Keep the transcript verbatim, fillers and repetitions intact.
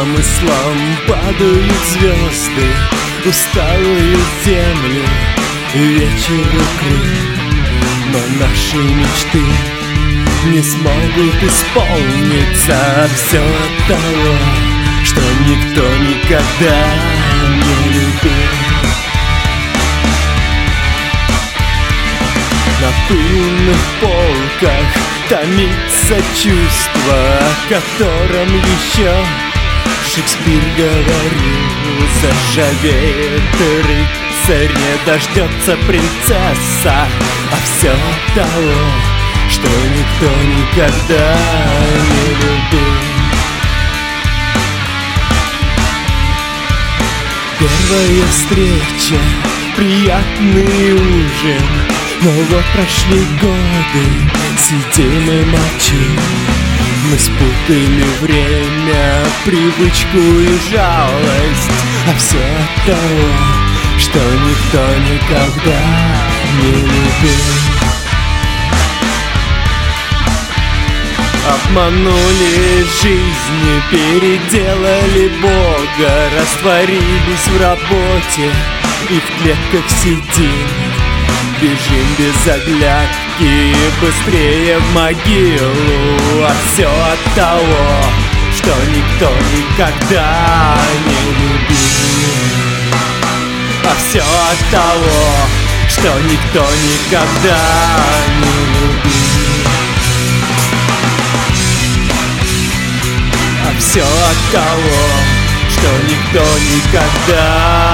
замыслам падают звезды, усталые земли, вечер укрыт. Но наши мечты не смогут исполниться. Все от того, что никто никогда не любил. На пыльных полках томится чувство, о котором еще Шекспир говорил. Заржавеет рыцарь, не дождется принцесса, а все от того, что никто никогда не любил. Первая встреча, приятный ужин, но вот прошли годы, сидим и молчим. Мы спутали время, привычку и жалость, а все от того, что никто никогда не любил. Обманули жизнь, переделали Бога, растворились в работе и в клетках сидим. Бежим без оглядки, быстрее в могилу, а все от того, что никто никогда не любил. А все от того, что никто никогда не любил. А все от того, что никто никогда